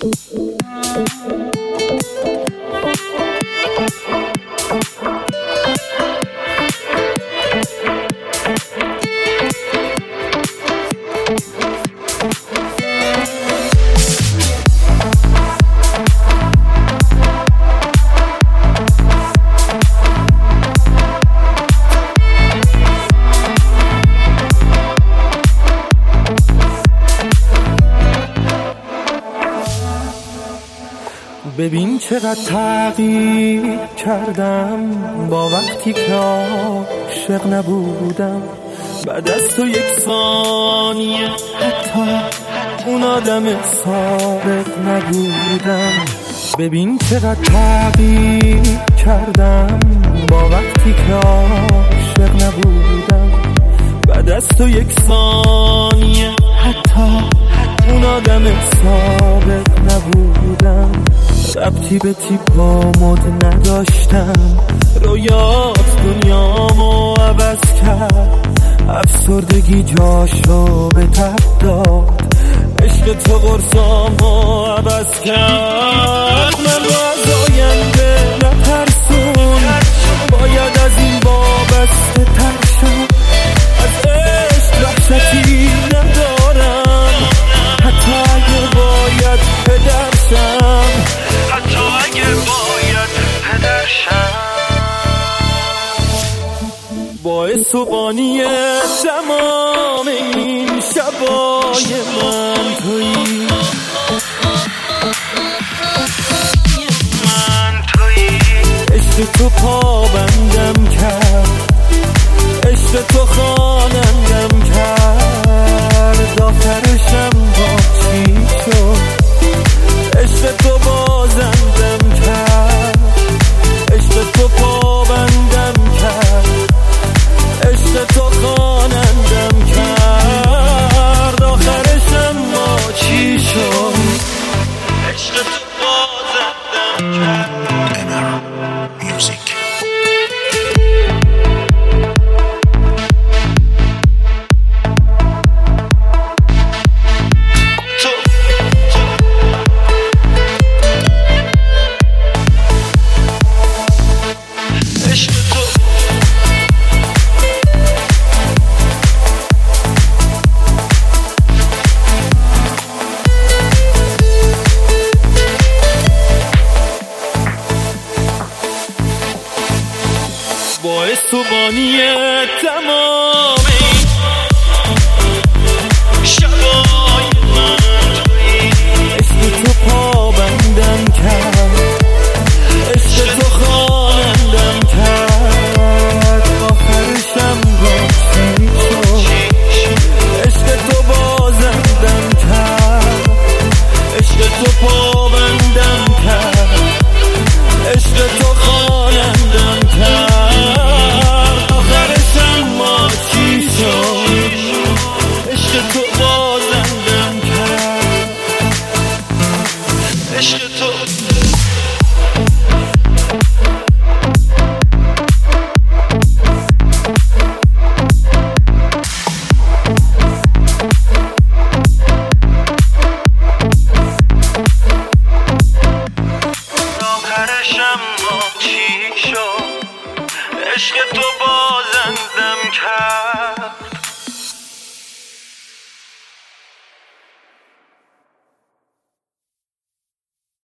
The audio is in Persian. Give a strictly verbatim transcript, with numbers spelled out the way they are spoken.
ببین چقدر تغییر کردم با وقتی که عاشق نبودم. بعد از تو یک ثانیه حتی اون آدم سابق نبودم. ببین چقدر تغییر کردم با وقتی که عاشق نبودم. بعد از تو یک ثانیه حتی اون آدم سابق نبودم. ربطی به تیپ و مد نداشتم، رویات دنیامو عوض کرد. افسردگی جاشو به تب داد، عشق تو قرصامو عوض کرد. من رو از آینده نترسون، باید از این وابسته ترشم. از عشق وحشتی ندارم، حتی اگه باید پدرشم. حتی اگه باید پدرشم. باعث و بانی تمام این شبای من تویی، من تویی. عشق تو پابندم کرد، عشق تو خوانندم کرد. آخرشم با چی شد؟ عشق تو بازندم کرد، عشق تو پابندم کرد، عشق تو خوانندم کرد. آخرشم ما چی شد؟ عشق تو بازندم کرد. باعث و بانی تمام